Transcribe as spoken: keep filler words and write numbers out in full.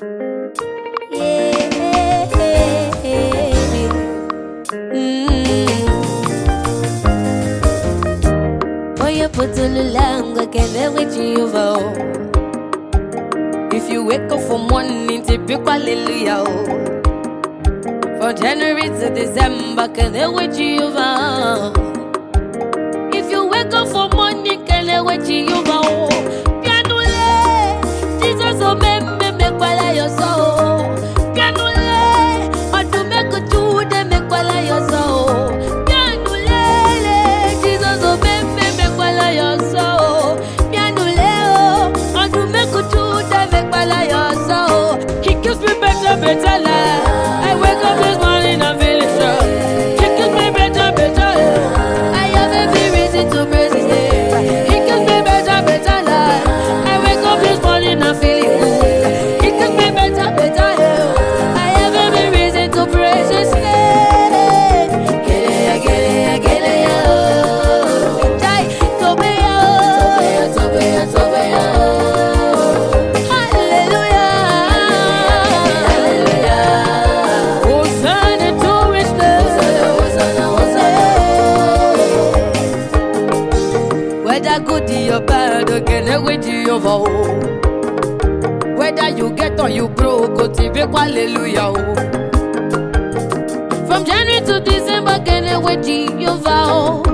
If you wake up for morning, typical hallelujah. From January to December, can they wait you? If you wake up for morning, can they wait you? Pianule, Jesus o me me me kwala yo so. Pianule, o tu me kutu de me kwala yo so. Pianule, Jesus o me me me kwala yo so. Pianule, o tu me kutu de me kwala yo so. He gives me better, better life. I wake up this morning, I'm feeling strong. He gives me better, better life. I have every reason to praise His name. He gives me better, better life. I wake up this morning, I'm feeling good. He gives me better, better life. I have every reason to praise His name. Get it, get it, get it, oh. Jai, tobe, oh. Tobe, tobe, tobe, oh. Hallelujah. Hosanna to His name. Hosanna, Hosanna, Hosanna. Whether good or bad, again, with you over. Whether you get or you broke, go to be hallelujah. From January to December, again, with you over.